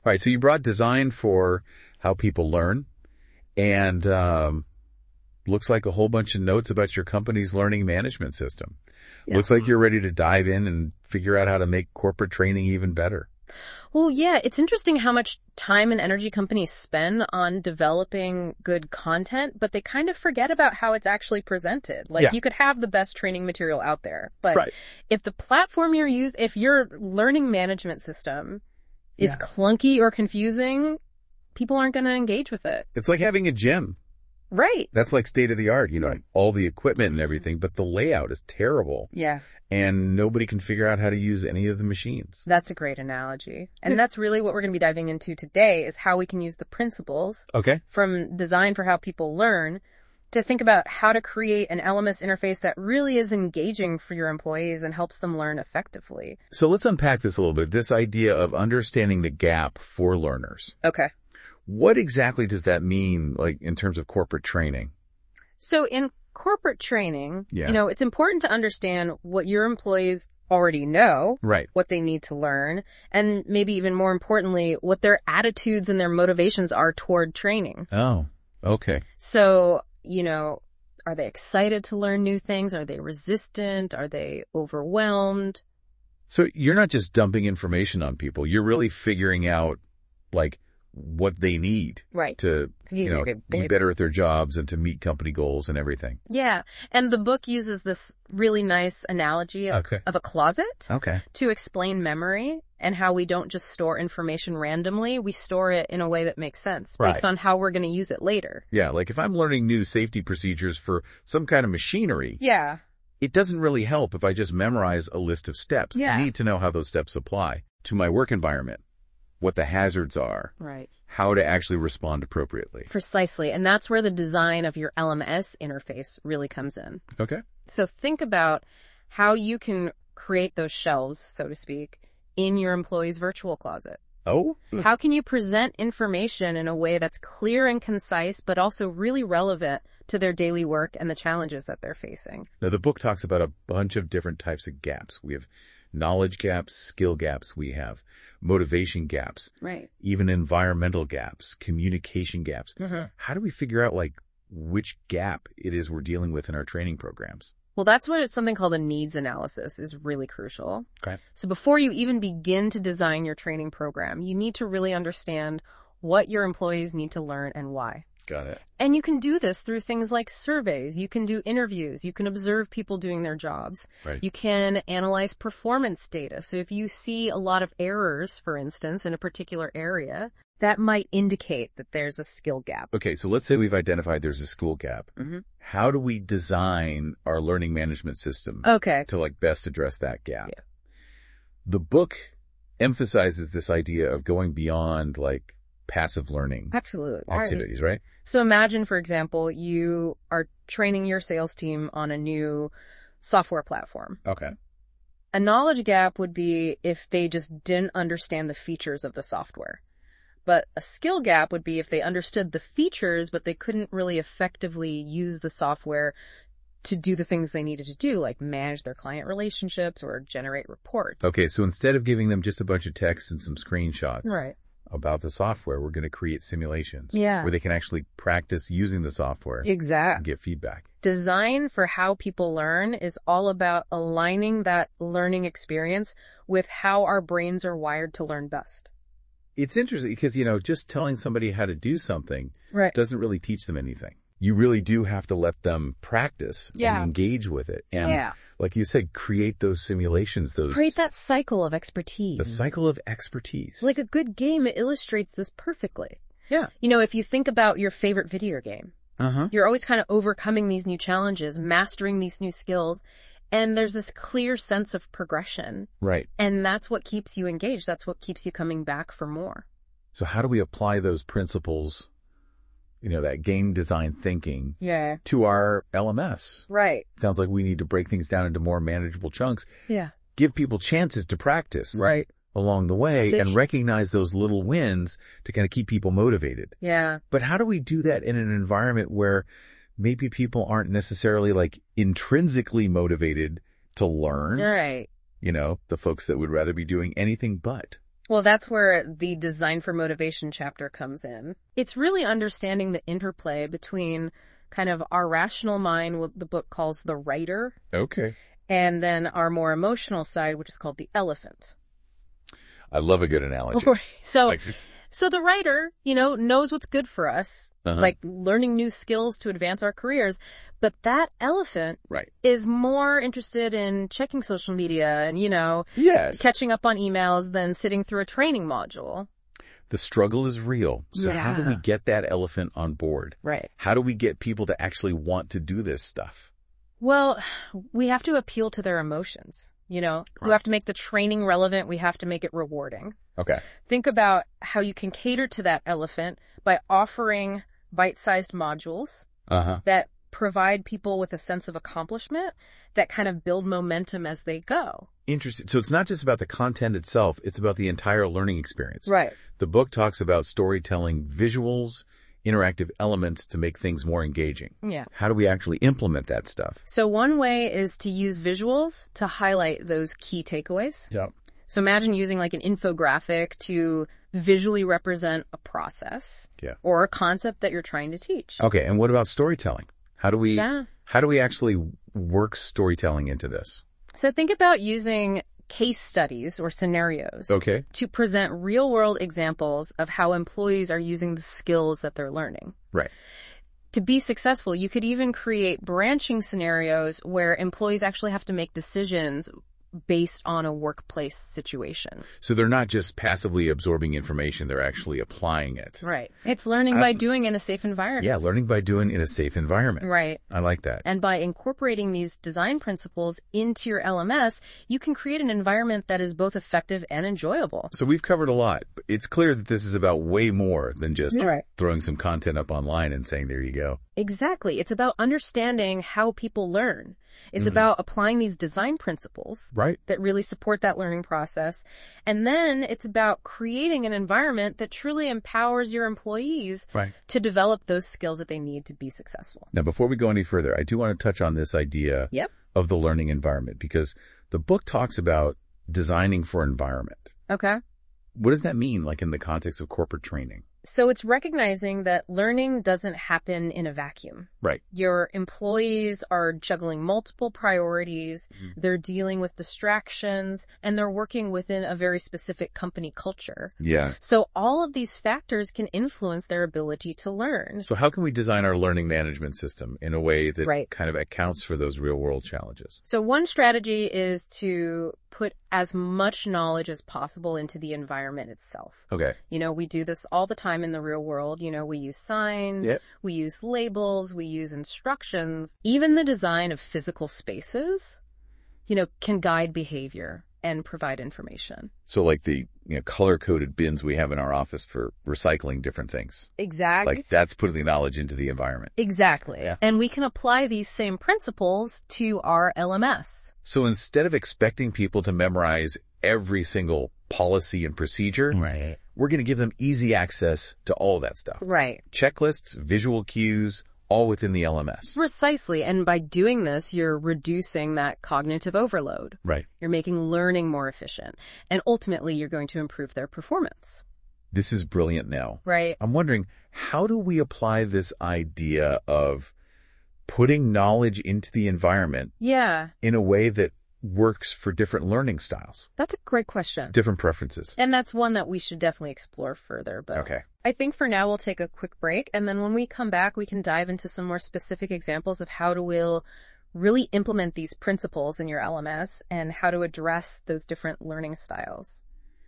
All right. So you brought design for how people learn, and looks like a whole bunch of notes about your company's learning management system. Yeah. Looks like you're ready to dive in and figure out how to make corporate training even better. Well, yeah, it's interesting how much time and energy companies spend on developing good content, but they kind of forget about how it's actually presented. Like, you could have the best training material out there, but if the platform you're using, if your learning management system is clunky or confusing, people aren't going to engage with it. It's like having a gym. Right. That's like state of the art, all the equipment and everything, but the layout is terrible. Yeah. And nobody can figure out how to use any of the machines. That's a great analogy. And that's really what we're going to be diving into today, is how we can use the principles from design for how people learn to think about how to create an LMS interface that really is engaging for your employees and helps them learn effectively. So let's unpack this a little bit, this idea of understanding the gap for learners. Okay. What exactly does that mean, like, in terms of corporate training? So in corporate training, it's important to understand what your employees already know, what they need to learn, and maybe even more importantly, what their attitudes and their motivations are toward training. Oh, okay. So, are they excited to learn new things? Are they resistant? Are they overwhelmed? So you're not just dumping information on people. You're really figuring out, like, what they need to, be better at their jobs and to meet company goals and everything. Yeah. And the book uses this really nice analogy of a closet to explain memory and how we don't just store information randomly. We store it in a way that makes sense based on how we're going to use it later. Yeah. Like if I'm learning new safety procedures for some kind of machinery. Yeah. It doesn't really help if I just memorize a list of steps. Yeah. I need to know how those steps apply to my work environment, what the hazards are, how to actually respond appropriately. Precisely. And that's where the design of your LMS interface really comes in. Okay. So think about how you can create those shelves, so to speak, in your employee's virtual closet. Oh? How can you present information in a way that's clear and concise, but also really relevant to their daily work and the challenges that they're facing? Now, the book talks about a bunch of different types of gaps. We have knowledge gaps, skill gaps, we have motivation gaps, even environmental gaps, communication gaps. How do we figure out, like, which gap it is we're dealing with in our training programs? Well, that's what something called a needs analysis is really crucial. Okay. So before you even begin to design your training program, you need to really understand what your employees need to learn and why. Got it. And you can do this through things like surveys. You can do interviews. You can observe people doing their jobs. You can analyze performance data. So if you see a lot of errors, for instance, in a particular area, that might indicate that there's a skill gap. Okay, so let's say we've identified there's a skill gap. How do we design our learning management system to, like, best address that gap? Yeah. The book emphasizes this idea of going beyond, like, passive learning activities, right? So imagine, for example, you are training your sales team on a new software platform. Okay. A knowledge gap would be if they just didn't understand the features of the software. But a skill gap would be if they understood the features, but they couldn't really effectively use the software to do the things they needed to do, like manage their client relationships or generate reports. Okay, so instead of giving them just a bunch of text and some screenshots about the software, we're going to create simulations where they can actually practice using the software and get feedback. Design for how people learn is all about aligning that learning experience with how our brains are wired to learn best. It's interesting because, just telling somebody how to do something doesn't really teach them anything. You really do have to let them practice and engage with it. And like you said, create those simulations, create that cycle of expertise. The cycle of expertise. Like a good game illustrates this perfectly. Yeah. If you think about your favorite video game, you're always kind of overcoming these new challenges, mastering these new skills. And there's this clear sense of progression. Right. And that's what keeps you engaged. That's what keeps you coming back for more. So how do we apply those principles, that game design thinking to our LMS? Right. Sounds like we need to break things down into more manageable chunks. Yeah. Give people chances to practice along the way and recognize those little wins to kind of keep people motivated. Yeah. But how do we do that in an environment where maybe people aren't necessarily, like, intrinsically motivated to learn? Right. The folks that would rather be doing anything but. Well, that's where the Design for Motivation chapter comes in. It's really understanding the interplay between kind of our rational mind, what the book calls the writer. Okay. And then our more emotional side, which is called the elephant. I love a good analogy. So the writer, knows what's good for us, like learning new skills to advance our careers. But that elephant is more interested in checking social media and, catching up on emails than sitting through a training module. The struggle is real. So how do we get that elephant on board? Right. How do we get people to actually want to do this stuff? Well, we have to appeal to their emotions. We have to make the training relevant. We have to make it rewarding. Okay. Think about how you can cater to that elephant by offering bite-sized modules that provide people with a sense of accomplishment that kind of build momentum as they go. Interesting. So it's not just about the content itself. It's about the entire learning experience. Right. The book talks about storytelling, visuals, interactive elements to make things more engaging. Yeah. How do we actually implement that stuff? So one way is to use visuals to highlight those key takeaways. Yeah. So imagine using like an infographic to visually represent a process or a concept that you're trying to teach. Okay. And what about storytelling? How do we actually work storytelling into this? So think about using case studies or scenarios to present real-world examples of how employees are using the skills that they're learning. Right. To be successful, you could even create branching scenarios where employees actually have to make decisions based on a workplace situation. So they're not just passively absorbing information, they're actually applying it. Right. It's learning by doing in a safe environment. Yeah, learning by doing in a safe environment. Right. I like that. And by incorporating these design principles into your LMS, you can create an environment that is both effective and enjoyable. So we've covered a lot. It's clear that this is about way more than just throwing some content up online and saying, there you go. Exactly. It's about understanding how people learn. It's about applying these design principles that really support that learning process. And then it's about creating an environment that truly empowers your employees to develop those skills that they need to be successful. Now, before we go any further, I do want to touch on this idea of the learning environment, because the book talks about designing for environment. Okay. What does that mean, like in the context of corporate training? So it's recognizing that learning doesn't happen in a vacuum. Right. Your employees are juggling multiple priorities, they're dealing with distractions, and they're working within a very specific company culture. Yeah. So all of these factors can influence their ability to learn. So how can we design our learning management system in a way that kind of accounts for those real world challenges? So one strategy is to put as much knowledge as possible into the environment itself. Okay. We do this all the time in the real world. We use signs, we use labels, we use instructions. Even the design of physical spaces, can guide behavior and provide information. So like the color-coded bins we have in our office for recycling different things. Exactly. Like that's putting the knowledge into the environment. Exactly. Yeah. And we can apply these same principles to our LMS. So instead of expecting people to memorize every single policy and procedure, we're going to give them easy access to all that stuff. Right. Checklists, visual cues, all within the LMS. Precisely. And by doing this, you're reducing that cognitive overload. Right. You're making learning more efficient. And ultimately, you're going to improve their performance. This is brilliant, Nell. Right. I'm wondering, how do we apply this idea of putting knowledge into the environment in a way that works for different learning styles? That's a great question. Different preferences. And that's one that we should definitely explore further. But I think for now we'll take a quick break. And then when we come back, we can dive into some more specific examples of how to we'll really implement these principles in your LMS and how to address those different learning styles.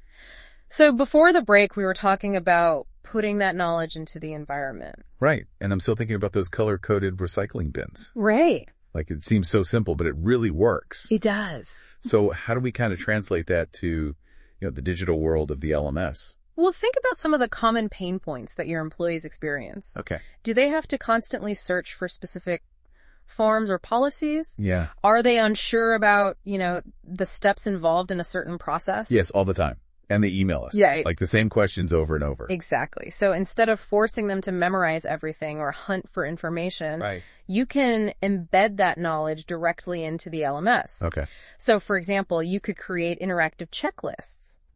So before the break, we were talking about putting that knowledge into the environment. Right. And I'm still thinking about those color-coded recycling bins. Right. Like it seems so simple, but it really works. It does. So how do we kind of translate that to, the digital world of the LMS? Well, think about some of the common pain points that your employees experience. Okay. Do they have to constantly search for specific forms or policies? Yeah. Are they unsure about, the steps involved in a certain process? Yes, all the time. And they email us. Yeah. Like the same questions over and over. Exactly. So instead of forcing them to memorize everything or hunt for information, you can embed that knowledge directly into the LMS. Okay. So for example, you could create interactive checklists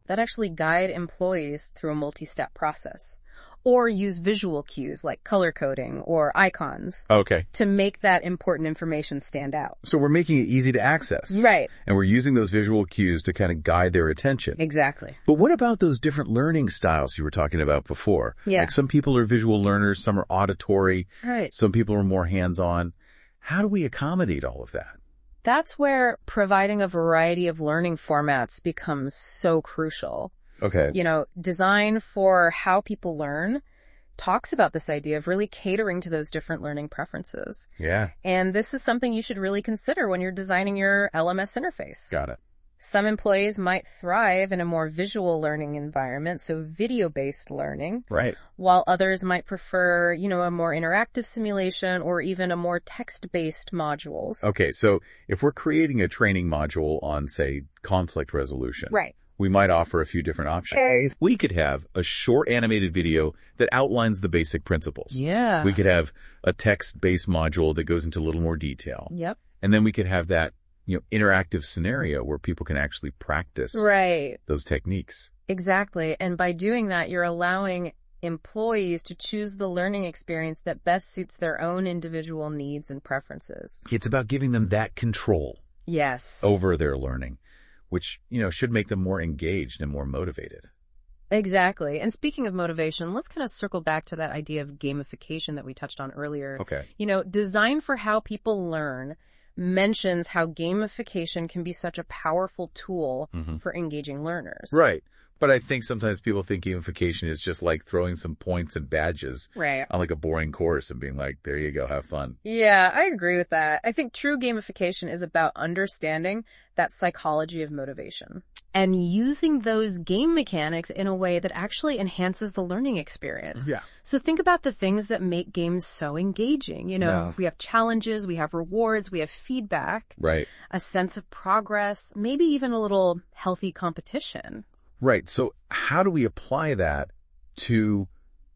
that actually guide employees through a multi-step process. Or use visual cues like color coding or icons. Okay. To make that important information stand out. So we're making it easy to access. Right. And we're using those visual cues to kind of guide their attention. Exactly. But what about those different learning styles you were talking about before? Yeah. Like some people are visual learners, some are auditory. Right. Some people are more hands-on. How do we accommodate all of that? That's where providing a variety of learning formats becomes so crucial. Okay. Design for how people learn talks about this idea of really catering to those different learning preferences. Yeah. And this is something you should really consider when you're designing your LMS interface. Got it. Some employees might thrive in a more visual learning environment, so video-based learning. Right. While others might prefer, a more interactive simulation or even a more text-based modules. Okay, so if we're creating a training module on, say, conflict resolution. Right. We might offer a few different options. Okay. We could have a short animated video that outlines the basic principles. Yeah. We could have a text-based module that goes into a little more detail. Yep. And then we could have that, interactive scenario where people can actually practice those techniques. Exactly. And by doing that, you're allowing employees to choose the learning experience that best suits their own individual needs and preferences. It's about giving them that control. Yes. Over their learning, which, should make them more engaged and more motivated. Exactly. And speaking of motivation, let's kind of circle back to that idea of gamification that we touched on earlier. Okay. Design for how people learn mentions how gamification can be such a powerful tool for engaging learners. Right. But I think sometimes people think gamification is just like throwing some points and badges on like a boring course and being like, there you go, have fun. Yeah, I agree with that. I think true gamification is about understanding that psychology of motivation and using those game mechanics in a way that actually enhances the learning experience. Yeah. So think about the things that make games so engaging. We have challenges, we have rewards, we have feedback. Right. A sense of progress, maybe even a little healthy competition. Right. So how do we apply that to,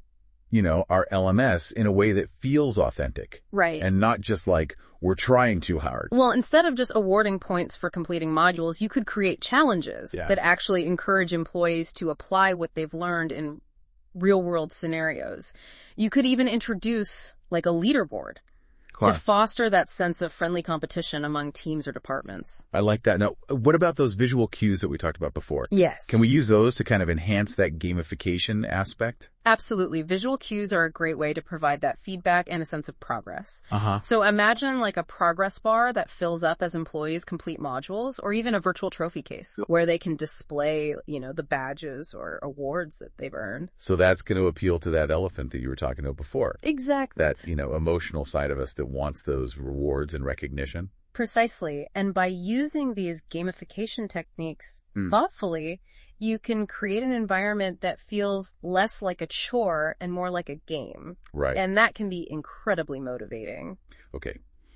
our LMS in a way that feels authentic? Right. And not just like we're trying too hard. Well, instead of just awarding points for completing modules, you could create challenges that actually encourage employees to apply what they've learned in real world scenarios. You could even introduce like a leaderboard. To foster that sense of friendly competition among teams or departments. I like that. Now, what about those visual cues that we talked about before? Yes. Can we use those to kind of enhance that gamification aspect? Absolutely. Visual cues are a great way to provide that feedback and a sense of progress. So imagine like a progress bar that fills up as employees complete modules, or even a virtual trophy case where they can display, the badges or awards that they've earned. So that's going to appeal to that elephant that you were talking about before. Exactly. That, emotional side of us that wants those rewards and recognition. Precisely. And by using these gamification techniques thoughtfully, you can create an environment that feels less like a chore and more like a game. Right. And that can be incredibly motivating. Okay.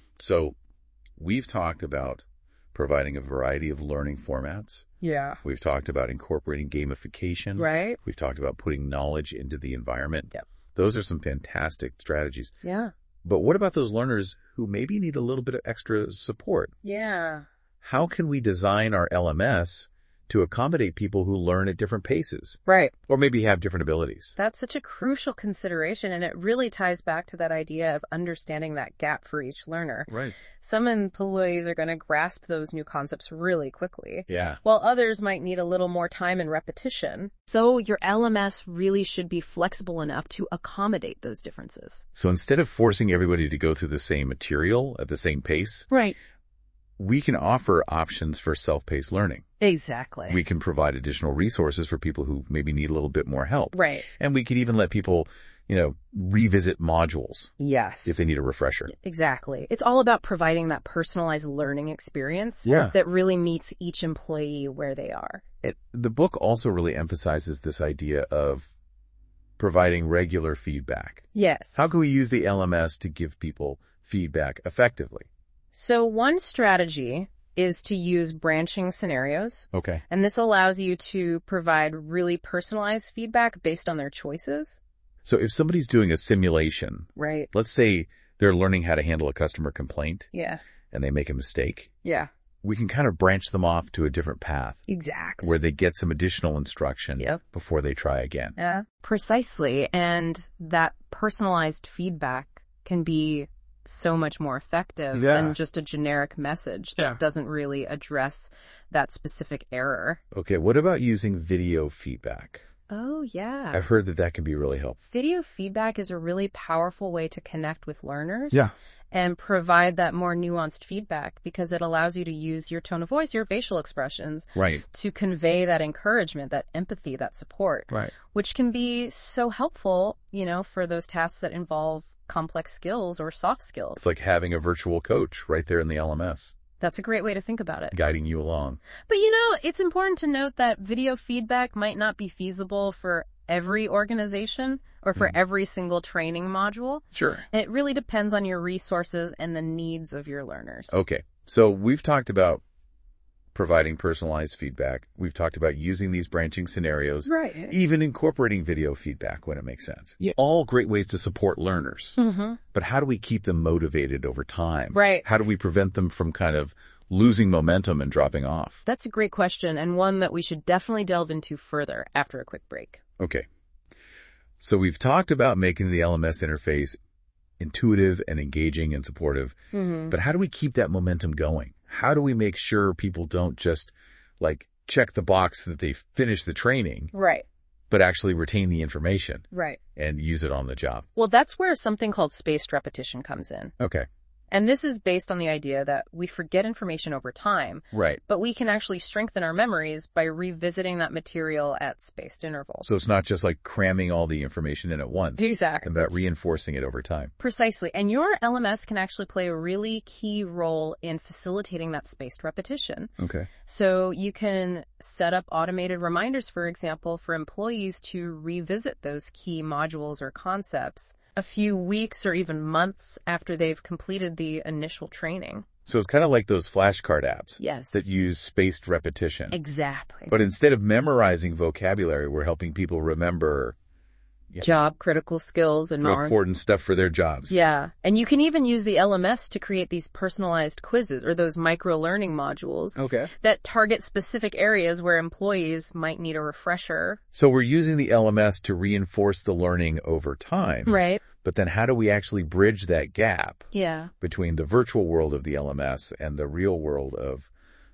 So we've talked about providing a variety of learning formats. Yeah. We've talked about incorporating gamification. Right. We've talked about putting knowledge into the environment. Yep. Those are some fantastic strategies. Yeah. But what about those learners who maybe need a little bit of extra support? Yeah. How can we design our LMS to accommodate people who learn at different paces? Right. Or maybe have different abilities. That's such a crucial consideration, and it really ties back to that idea of understanding that gap for each learner. Right. Some employees are going to grasp those new concepts really quickly. Yeah. While others might need a little more time and repetition. So your LMS really should be flexible enough to accommodate those differences. So instead of forcing everybody to go through the same material at the same pace, right, we can offer options for self-paced learning. Exactly. We can provide additional resources for people who maybe need a little bit more help. Right. And we could even let people, revisit modules. Yes. If they need a refresher. Exactly. It's all about providing that personalized learning experience that really meets each employee where they are. The book also really emphasizes this idea of providing regular feedback. Yes. How can we use the LMS to give people feedback effectively? So one strategy is to use branching scenarios. Okay. And this allows you to provide really personalized feedback based on their choices. So if somebody's doing a simulation, right? Let's say they're learning how to handle a customer complaint. Yeah. And they make a mistake. Yeah. we can kind of branch them off to a different path. Exactly. Where they get some additional instruction before they try again. Yeah, precisely. And that personalized feedback can be so much more effective than just a generic message that doesn't really address that specific error. Okay, what about using video feedback? Oh, yeah. I've heard that can be really helpful. Video feedback is a really powerful way to connect with learners. Yeah. And provide that more nuanced feedback because it allows you to use your tone of voice, your facial expressions, to convey that encouragement, that empathy, that support, which can be so helpful, for those tasks that involve complex skills or soft skills. It's like having a virtual coach right there in the LMS. That's a great way to think about it. Guiding you along. But it's important to note that video feedback might not be feasible for every organization or for every single training module. Sure. It really depends on your resources and the needs of your learners. Okay. So we've talked about providing personalized feedback. We've talked about using these branching scenarios. Right. Even incorporating video feedback when it makes sense. Yeah. All great ways to support learners. Mm-hmm. But how do we keep them motivated over time? Right. How do we prevent them from kind of losing momentum and dropping off? That's a great question, and one that we should definitely delve into further after a quick break. Okay. So we've talked about making the LMS interface intuitive and engaging and supportive, but how do we keep that momentum going? How do we make sure people don't just check the box that they finished the training, but actually retain the information, and use it on the job? Well, that's where something called spaced repetition comes in. Okay. And this is based on the idea that we forget information over time, but we can actually strengthen our memories by revisiting that material at spaced intervals. So it's not just like cramming all the information in at once. Exactly. It's about reinforcing it over time. Precisely. And your LMS can actually play a really key role in facilitating that spaced repetition. Okay. So you can set up automated reminders, for example, for employees to revisit those key modules or concepts a few weeks or even months after they've completed the initial training. So it's kind of like those flashcard apps. Yes. That use spaced repetition. Exactly. But instead of memorizing vocabulary, we're helping people remember job critical skills and more important stuff for their jobs. Yeah. And you can even use the LMS to create these personalized quizzes or those micro learning modules that target specific areas where employees might need a refresher. So we're using the LMS to reinforce the learning over time. Right. But then how do we actually bridge that gap between the virtual world of the LMS and the real world of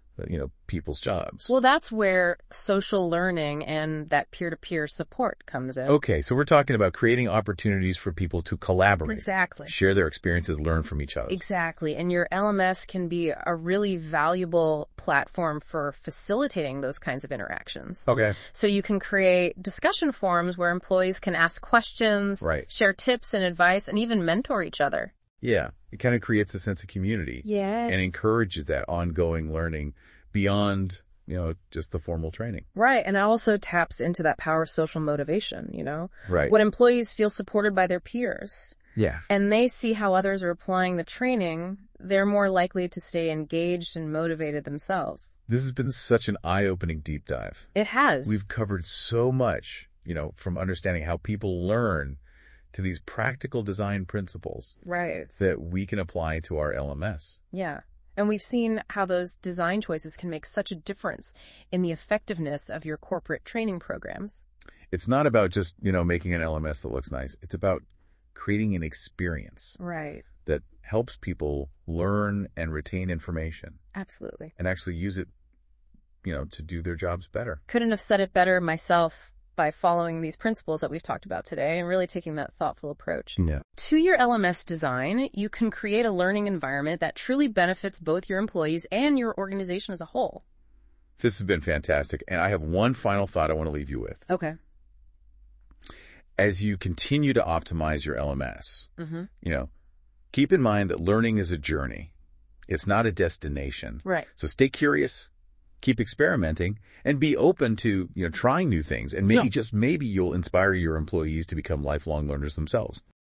people's jobs? Well, that's where social learning and that peer-to-peer support comes in. Okay, so we're talking about creating opportunities for people to collaborate. Exactly. Share their experiences, learn from each other. Exactly. And your LMS can be a really valuable platform for facilitating those kinds of interactions. Okay. So you can create discussion forums where employees can ask questions, share tips and advice, and even mentor each other. Yeah. It kind of creates a sense of community. Yes. And encourages that ongoing learning beyond, just the formal training. Right. And it also taps into that power of social motivation, Right. When employees feel supported by their peers. Yeah. And they see how others are applying the training, they're more likely to stay engaged and motivated themselves. This has been such an eye-opening deep dive. It has. We've covered so much, from understanding how people learn to these practical design principles that we can apply to our LMS. Yeah. And we've seen how those design choices can make such a difference in the effectiveness of your corporate training programs. It's not about just, making an LMS that looks nice. It's about creating an experience that helps people learn and retain information. Absolutely. And actually use it, to do their jobs better. Couldn't have said it better myself by following these principles that we've talked about today and really taking that thoughtful approach. Yeah. To your LMS design, you can create a learning environment that truly benefits both your employees and your organization as a whole. This has been fantastic. And I have one final thought I want to leave you with. Okay. As you continue to optimize your LMS, keep in mind that learning is a journey. It's not a destination. Right. So stay curious. Keep experimenting and be open to, trying new things. And maybe, just maybe you'll inspire your employees to become lifelong learners themselves.